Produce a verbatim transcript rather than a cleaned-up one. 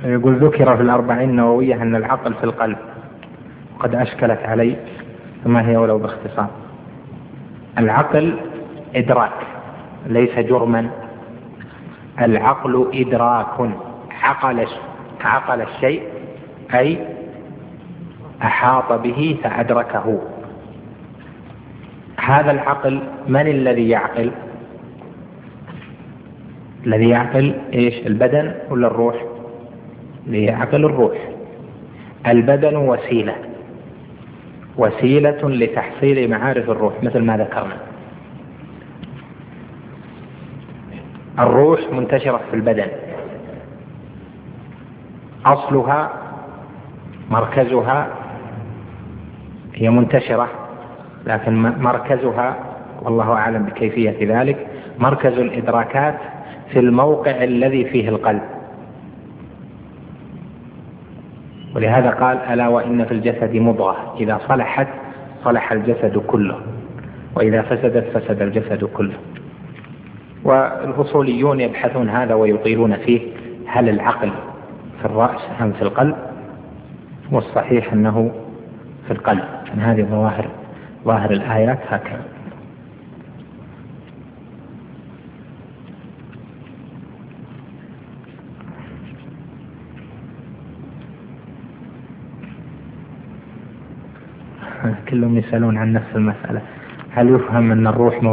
يقول ذكر في الأربعين النووية أن العقل في القلب، وقد أشكلت علي، فما هي ولو باختصار؟ العقل إدراك ليس جرما، العقل إدراك، عقل عقل الشيء أي أحاط به فأدركه. هذا العقل من الذي يعقل؟ الذي يعقل إيش؟ البدن ولا الروح؟ الذي يعقل الروح. البدن وسيلة وسيلة لتحصيل معارف الروح مثل ما ذكرنا. الروح منتشرة في البدن، أصلها مركزها هي منتشرة، لكن مركزها والله أعلم بكيفية ذلك، مركز الإدراكات في الموقع الذي فيه القلب. ولهذا قال ألا وإن في الجسد مضغة إذا صلحت صلح الجسد كله وإذا فسدت فسد الجسد كله. والأصوليون يبحثون هذا ويطيلون فيه، هل العقل في الرأس أم في القلب؟ والصحيح أنه في القلب. هذه ظواهر ظاهر الآيات هكذا. كلهم يسألون عن نفس المسألة، هل يفهم أن الروح